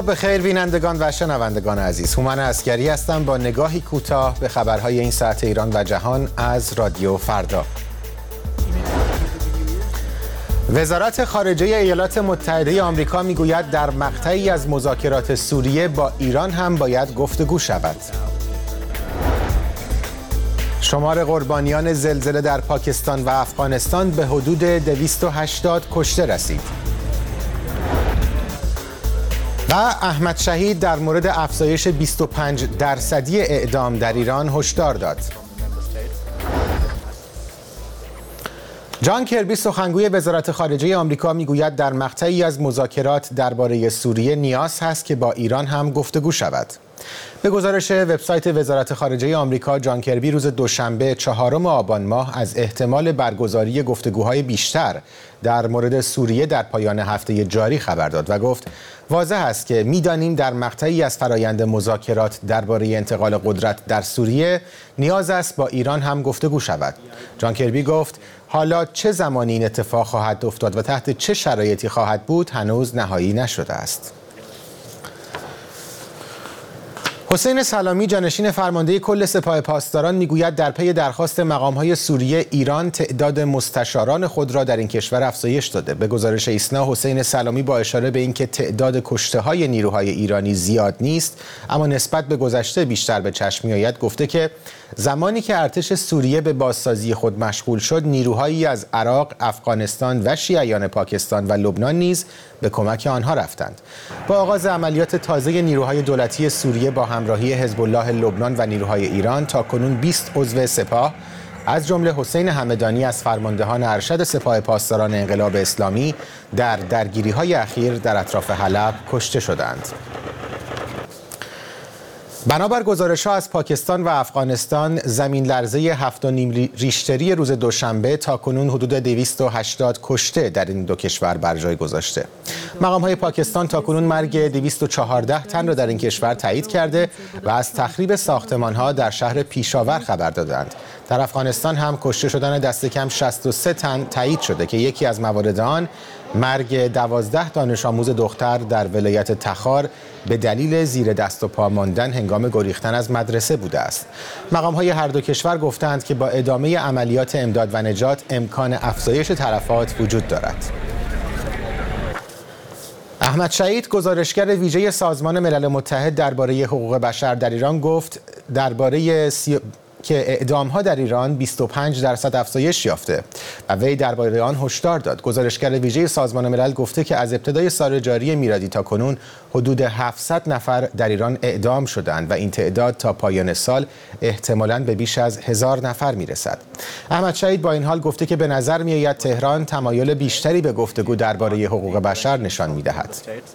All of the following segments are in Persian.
صبح بخیر بینندگان و شنوندگان عزیز. هومن عسگری هستم با نگاهی کوتاه به خبرهای این ساعت ایران و جهان از رادیو فردا. وزارت خارجه ایالات متحده آمریکا میگوید در مقطعی از مذاکرات سوریه با ایران هم باید گفتگو شود. شمار قربانیان زلزله در پاکستان و افغانستان به حدود 280 کشته رسید. و احمد شهید در مورد افزایش 25% اعدام در ایران هشدار داد. جان کربی سخنگوی وزارت خارجه آمریکا میگوید در مقطعی از مذاکرات درباره سوریه نیاز هست که با ایران هم گفتگو شود. به گزارش وبسایت وزارت خارجه آمریکا، جان کربی روز دوشنبه 4 آبان ماه از احتمال برگزاری گفتگوهای بیشتر در مورد سوریه در پایان هفته جاری خبر داد و گفت واضح است که می‌دانیم در مقطعی از فرایند مذاکرات درباره انتقال قدرت در سوریه نیاز است با ایران هم گفتگو شود. جان کربی گفت حالا چه زمانی این اتفاق خواهد افتاد و تحت چه شرایطی خواهد بود هنوز نهایی نشده است. حسین سلامی جانشین فرمانده کل سپاه پاسداران میگوید در پی درخواست مقام‌های سوریه ایران تعداد مستشاران خود را در این کشور افزایش داده. به گزارش ایسنا، حسین سلامی با اشاره به اینکه تعداد کشته‌های نیروهای ایرانی زیاد نیست اما نسبت به گذشته بیشتر به چشم می‌آید گفته که زمانی که ارتش سوریه به بازسازی خود مشغول شد نیروهایی از عراق، افغانستان و شیعیان پاکستان و لبنان نیز به کمک آنها رفتند. با آغاز عملیات تازه نیروهای دولتی سوریه با همراهی حزب الله لبنان و نیروهای ایران تاکنون 20 عضو سپاه از جمله حسین همدانی از فرماندهان ارشد سپاه پاسداران انقلاب اسلامی در درگیری‌های اخیر در اطراف حلب کشته شدند. بنابر گزارش‌ها از پاکستان و افغانستان زمین لرزه 7.5 ریشتری روز دوشنبه تاکنون حدود 280 کشته در این دو کشور بر جای گذاشته. مقام‌های پاکستان تاکنون مرگ 214 تن را در این کشور تایید کرده و از تخریب ساختمان‌ها در شهر پیشاور خبر دادند. در افغانستان هم کشته شدن دست کم 63 تن تایید شده که یکی از موارد آن مرگ 12 دانش آموز دختر در ولایت تخار به دلیل زیر دست و پا ماندن هنگام گریختن از مدرسه بوده است. مقام‌های هر دو کشور گفتند که با ادامه عملیات امداد و نجات امکان افزایش تلفات وجود دارد. احمد شهید گزارشگر ویژه سازمان ملل متحد درباره حقوق بشر در ایران گفت درباره که اعدام‌ها در ایران 25% افزایش یافته و وی درباره آن هشدار داد. گزارشگر ویژه سازمان ملل گفته که از ابتدای سال جاری میلادی تا کنون حدود 700 نفر در ایران اعدام شدند و این تعداد تا پایان سال احتمالاً به بیش از 1000 نفر میرسد. احمد شهید با این حال گفته که به نظر میآید تهران تمایل بیشتری به گفتگو درباره حقوق بشر نشان می‌دهد.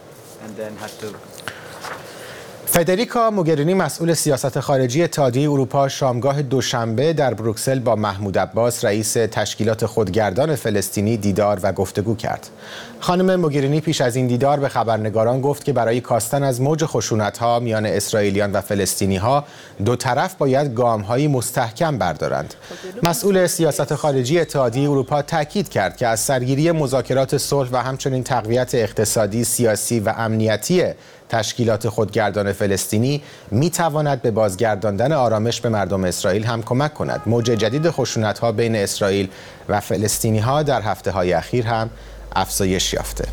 فدریکا موگرینی مسئول سیاست خارجی اتحادیه اروپا شامگاه دوشنبه در بروکسل با محمود عباس رئیس تشکیلات خودگردان فلسطینی دیدار و گفتگو کرد. خانم موگرینی پیش از این دیدار به خبرنگاران گفت که برای کاستن از موج خشونت‌ها میان اسرائیلیان و فلسطینی‌ها دو طرف باید گام‌هایی مستحکم بردارند. مسئول سیاست خارجی اتحادیه اروپا تاکید کرد که از سرگیری مذاکرات صلح و همچنین تقویت اقتصادی، سیاسی و امنیتی تشکیلات خودگردان فلسطینی میتواند به بازگرداندن آرامش به مردم اسرائیل هم کمک کند. موج جدید خشونت‌ها بین اسرائیل و فلسطینی‌ها در هفته‌های اخیر هم افزایش یافته.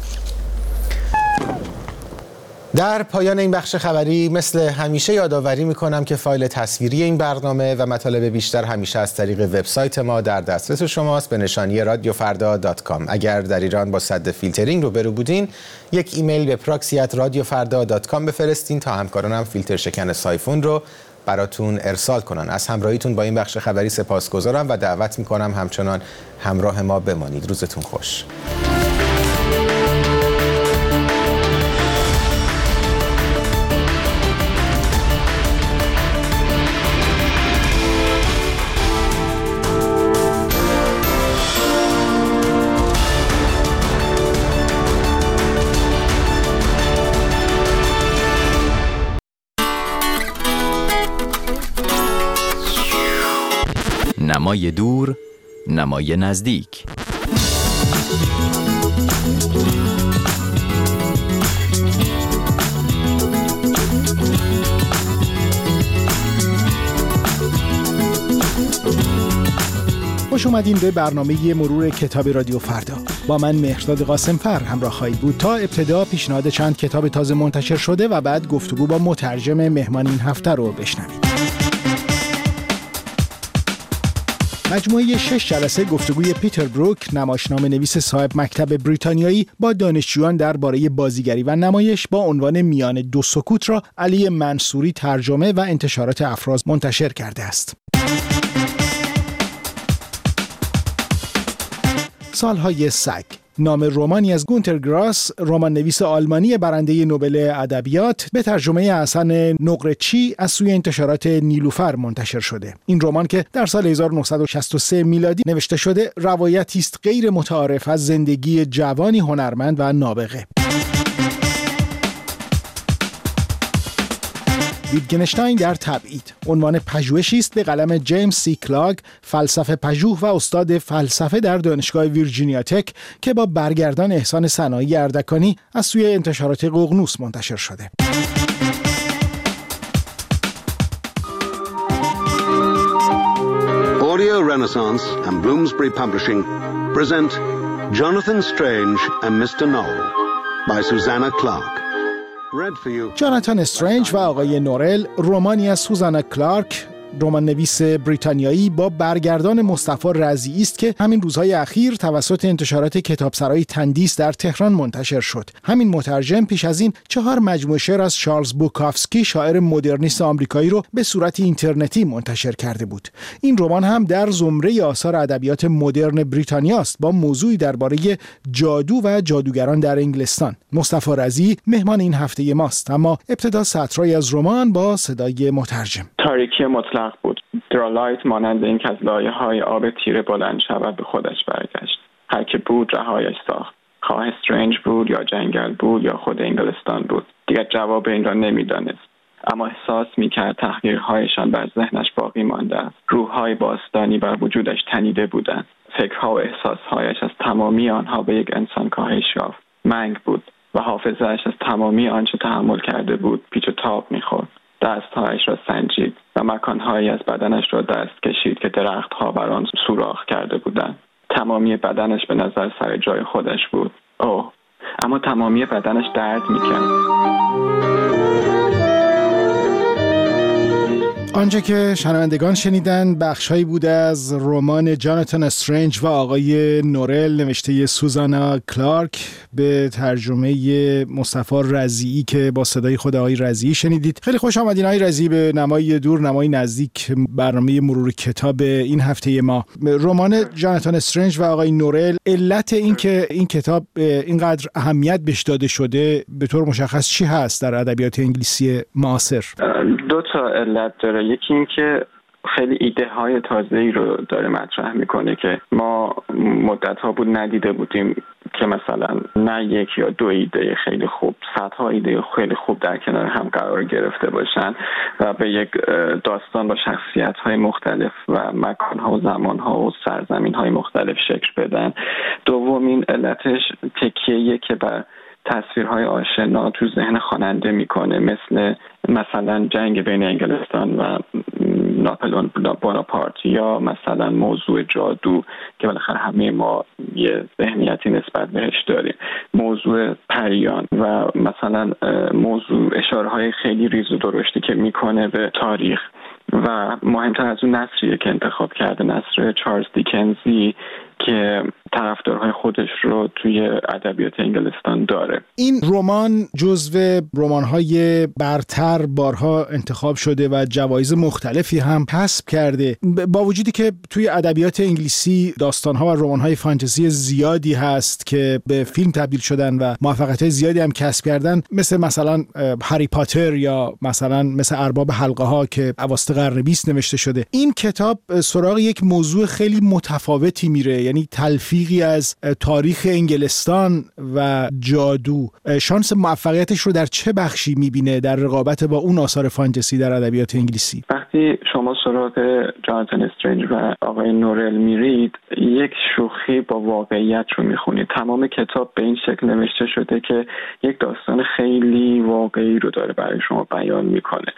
در پایان این بخش خبری مثل همیشه یادآوری می‌کنم که فایل تصویری این برنامه و مطالب بیشتر همیشه از طریق وبسایت ما در دسترس شماست به نشانی radiofarda.com. اگر در ایران با سد فیلترینگ روبرو بودین یک ایمیل به proxy@radiofarda.com بفرستین تا همکارانم فیلتر شکن سایفون رو براتون ارسال کنن. از همراهیتون با این بخش خبری سپاسگزارم و دعوت می‌کنم همچنان همراه ما بمانید. روزتون خوش. نمای دور، نمای نزدیک. خوش اومدین به برنامه مرور کتاب رادیو فردا. با من مهرداد قاسم‌فر همراه خواهید بود تا ابتدا پیشنهاد چند کتاب تازه منتشر شده و بعد گفتگو با مترجم مهمان این هفته رو بشنوید. مجموعه 6 جلسه گفتگوی پیتر بروک، نمایشنامه‌نویس صاحب مکتب بریتانیایی، با دانشجویان درباره بازیگری و نمایش با عنوان میان دو سکوت را علی منصوری ترجمه و انتشارات افراز منتشر کرده است. سالهای سگ، نام رمانی از گونتر گراس، رمان نویس آلمانی برنده نوبل ادبیات، به ترجمه حسن نقرچی از سوی انتشارات نیلوفر منتشر شده. این رمان که در سال 1963 میلادی نوشته شده، روایتی است غیر متعارف از زندگی جوانی هنرمند و نابغه. ویتگنشتاین در تبعید، عنوان پژوهشی است به قلم جیمز سی کلاگ، فلسفه پژوه و استاد فلسفه در دانشگاه ویرجینیا تک، که با برگردان احسان سنایی اردکانی از سوی انتشارات ققنوس منتشر شده. Audio Renaissance and Bloomsbury Publishing present Jonathan Strange and Mr. Knoll by Susanna Clarke. جاناتان استرنج و آقای نورل، رمانی از سوزانا کلارک، رمان نویس بریتانیایی، با برگردان مصطفی رضیعی است که همین روزهای اخیر توسط انتشارات کتابسرای تندیس در تهران منتشر شد. همین مترجم پیش از این 4 مجموعه شعر از چارلز بوکافسکی، شاعر مدرنیست آمریکایی، رو به صورت اینترنتی منتشر کرده بود. این رمان هم در زمره آثار ادبیات مدرن بریتانیا است، با موضوعی درباره جادو و جادوگران در انگلستان. مصطفی رضیعی مهمان این هفته ماست، اما ابتدا سطرهایی از رمان با صدای مترجم. تاریکی مطلق بود. درالایت مانند این که از لایه‌های آب تیره بلند شود به خودش برگشت. هر که بود رهایش ساخت. خواه استرنج بود یا جنگل بود یا خود انگلستان بود. دیگر جواب این را نمی‌دانست. اما احساس می‌کرد تحقیرهایشان بر ذهنش باقی مانده است. روح‌های باستانی بر وجودش تنیده بودند. فکرها و احساسهایش از تمامی آنها به یک انسان کاهش یافت. منگ بود و حافظه‌اش از تمامی آنچه تحمل کرده بود پیچ و تاب می‌خورد. دستهایش را سنجید و مکانهایی از بدنش را دست کشید که درختها بر آن سوراخ کرده بودند. تمامی بدنش به نظر سر جای خودش بود. اما تمامی بدنش درد می‌کرد. آنچه که شنوندگان شنیدن بخش‌هایی بوده از رمان جاناتان استرنج و آقای نورل نوشته سوزانا کلارک به ترجمه مصطفی رضیعی که با صدای خود آقای رضیعی شنیدید. خیلی خوش آمدین آقای رضیعی به نمای دور نمای نزدیک، برنامه مرور کتاب این هفته ما. رمان جاناتان استرنج و آقای نورل، علت این که این کتاب اینقدر اهمیت بهش داده شده به طور مشخص چی هست در ادبیات انگلیسی معاصر؟ 2 تا علت داره. یکی این که خیلی ایده های تازه‌ای رو داره مطرح میکنه که ما مدت‌ها بود ندیده بودیم، که مثلا نه 1 یا 2 ایده خیلی خوب، صدها ایده خیلی خوب در کنار هم قرار گرفته باشن و به یک داستان با شخصیت‌های مختلف و مکان‌ها و زمان‌ها و سرزمین‌های مختلف شکل بدن. دومین علتش تکیه‌ایه که بر تصویرهای آشنا تو ذهن خواننده میکنه، مثلا جنگ بین انگلستان و ناپلئون بوناپارت، یا مثلا موضوع جادو که بالاخره همه ما یه ذهنیتی نسبت بهش داریم، موضوع پریان و مثلا موضوع اشاره‌های خیلی ریز و درشتی که میکنه به تاریخ. و مهمتر از اون نثریه که انتخاب کرده، نثر چارلز دیکنزی که طرفدارهای خودش رو توی ادبیات انگلستان داره. این رمان جزو رمان‌های برتر بارها انتخاب شده و جوایز مختلفی هم کسب کرده. با وجودی که توی ادبیات انگلیسی داستان‌ها و رمان‌های فانتزی زیادی هست که به فیلم تبدیل شدن و موفقیت زیادی هم کسب کردن، مثلا هری پاتر یا مثل ارباب حلقه‌ها که اواسط قرن 20 نوشته شده، این کتاب سراغ یک موضوع خیلی متفاوتی میره، یعنی تلفیقی از تاریخ انگلستان و جادو. شانس موفقیتش رو در چه بخشی میبینه در رقابت با اون آثار فانتزی در ادبیات انگلیسی؟ وقتی وقتی شما سراغ جاناتان استرنج و آقای نورل میرید، یک شوخی با واقعیت رو میخونید. تمام کتاب به این شکل نوشته شده که یک داستان خیلی واقعی رو داره برای شما بیان میکنه،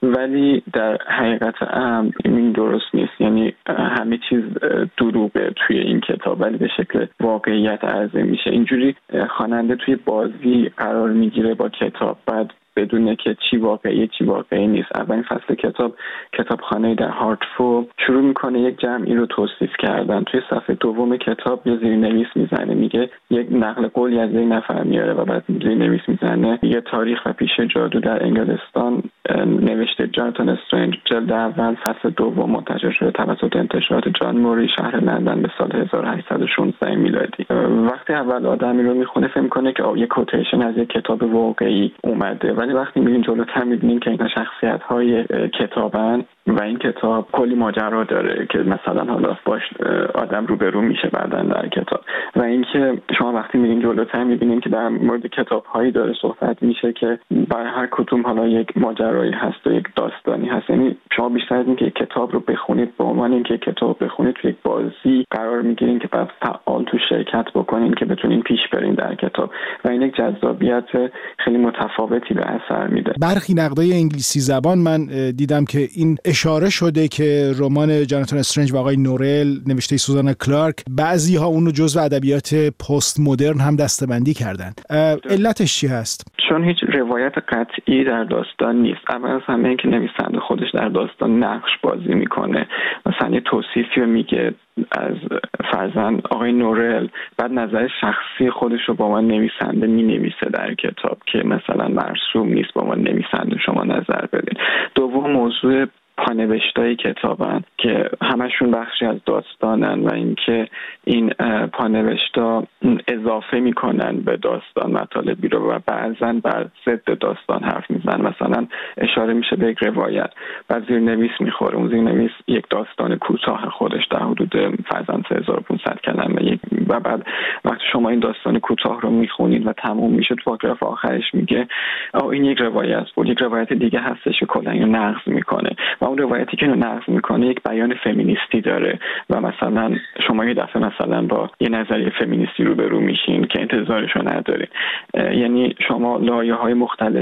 ولی در حقیقت امر این درست نیست. یعنی همه چیز دروغه توی این کتاب، ولی به شکل واقعیت عرضه میشه. اینجوری خواننده توی بازی قرار میگیره با کتاب، بعد بدونه که چی واقعی نیست. اولین فصل کتابخانه در هارتفول شروع میکنه یک جمعی رو توصیف کردن. توی صفحه دوم کتاب یه زیرنویس میزنه، میگه یک نقل قولی از یک نفر میاره و بعد زیرنویس میزنه یه تاریخ و پیش جادو در انگلستان نوشته جاناتان استرنج جلد اول فصل دوم منتشر شده توسط انتشارات جان موری شهر لندن به سال 1816 میلادی. وقتی اول آدمی رو میخونه فکر میکنه که یه کوتیشن از یک کتاب واقعی اومده، ولی وقتی میرین جلوتر میبینین که اینا شخصیت‌های کتابن و این کتاب کلی ماجرا داره که مثلا حالا باش آدم روبرو میشه بعداً در کتاب. و اینکه شما وقتی میرین جلوتر میبینین که در مورد کتاب‌هایی داره صحبت میشه که برای هر کدوم حالا یک ماجرایی هست و یک داستانی هست. یعنی شما بیشتر از اینکه یک کتاب رو بخونید به عنوان اینکه کتاب بخونید توی یک بازی قرار میگیرین که بعد فعال تو شرکت بکنین که بتونین پیش برین در کتاب و این یک جذابیت خیلی متفاوتی به اثر میده. برخی نقدای انگلیسی زبان من دیدم که این اشاره شده که رمان جاناتان استرنج و آقای نورل نوشته سوزانا کلارک بعضی‌ها اون رو جزو ادبیات پست مدرن هم دسته‌بندی کردن. علتش چی هست؟ چون هیچ روایت قطعی در داستان نیست. اول از همه اینکه نویسنده خودش در داستان نقش بازی میکنه، مثلا یه توصیفی رو میگه از فرزند آقای نورل، بعد نظر شخصی خودش رو با من نویسنده مینویسه در کتاب که مثلا مرسوم نیست با من نویسنده شما نظر بدین. دوم موضوع پانوشتای کتابن که همشون بخشی از داستانن و اینکه این پانوشتا اضافه میکنن به داستان مطالبی رو و بعضا بر ضد داستان حرف میزنن. مثلا اشاره میشه به یک روایت و زیرنویس میخوره، اون زیرنویس یک داستان کوتاه خودش در حدود فرضاً 3500 کلمه و بعد وقتی شما این داستان کوتاه رو میخونید و تموم میشه تو پاراگراف آخرش میگه این یک روایت بود، یک روایت دیگه هستش که کلا اینو نقض میکنه و اون روایتی که اینو نقض میکنه یک بیان فمینیستی داره و مثلا شما یه دفعه مثلا با یه نظریه فمینیستی روبرو میشین که انتظارشو ندارین. یعنی شما لایه‌های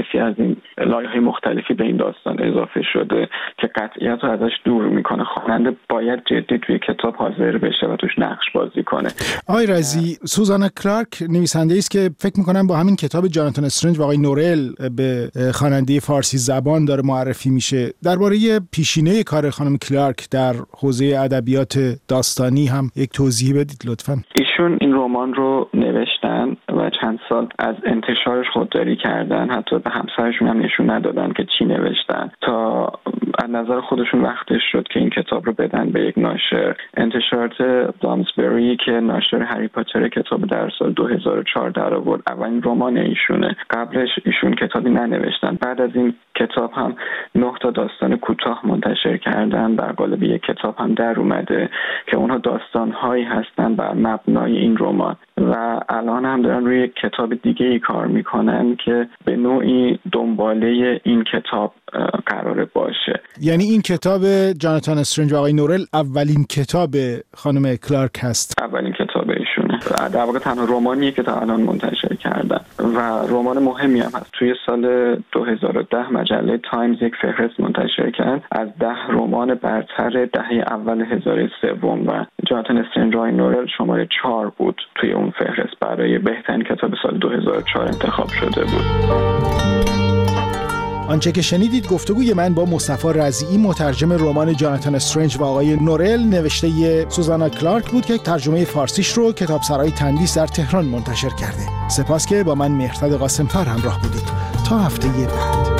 مختلفی به این داستان اضافه شده که قطعیت رو ازش دور میکنه. خواننده باید جدی توی کتاب حاضر بشه و توش نقش بازی کنه. آقای رضی، سوزانا کلارک نویسنده‌ای است که فکر میکنم با همین کتاب جاناتان استرنج و آقای نورل به خواننده فارسی زبان داره معرفی میشه. درباره پیشینه کار خانم کلارک در حوزه ادبیات داستانی هم یک توضیح بدید لطفاً. ایشون این رمان رو نوشتن و چند سال از انتشارش خودداری کردن، حتی به همسرشون هم نشون ندادن که چی نوشتن تا از نظر خودشون وقتش شد که این کتاب رو بدن به یک ناشر. انتشارات بلامسبری که ناشر هری پاتر کتاب در سال 2004 در آورد، اولین رمان ایشونه. قبلش ایشون کتابی ننوشتن. بعد از این کتاب هم 9 تا داستان کوتاه منتشر کردن، در قالب یک کتاب هم در اومده که اونها داستان‌هایی هستن بر مبنای این رمان و الان هم دارن روی یک کتاب دیگه ای کار میکنن که به نوعی دنباله این کتاب قراره باشه. یعنی این کتاب جاناتان استرنج و آقای نورل اولین کتاب خانم کلارک هست؟ اولین کتاب ایشونه. در واقع تنها رمانیه که تا الان منتشر کردن و رمان مهمی هم هست. توی سال 2010 مجله تایمز یک فهرست منتشر کرد از 10 رمان برتر دهه اول هزاره سوم و جاناتان استرنج و آقای نورل شماره 4 بود توی اون فهرست. برای بهترین کتاب سال 2004 انتخاب شده بود. آنچه که شنیدید گفتگوی من با مصطفی رضیعی، مترجم رمان جاناتان استرنج و آقای نورل نوشته سوزانا کلارک بود که ترجمه فارسیش رو کتابسرای تندیس در تهران منتشر کرده. سپاس که با من مهرداد قاسمفر همراه بودید. تا هفته بعد.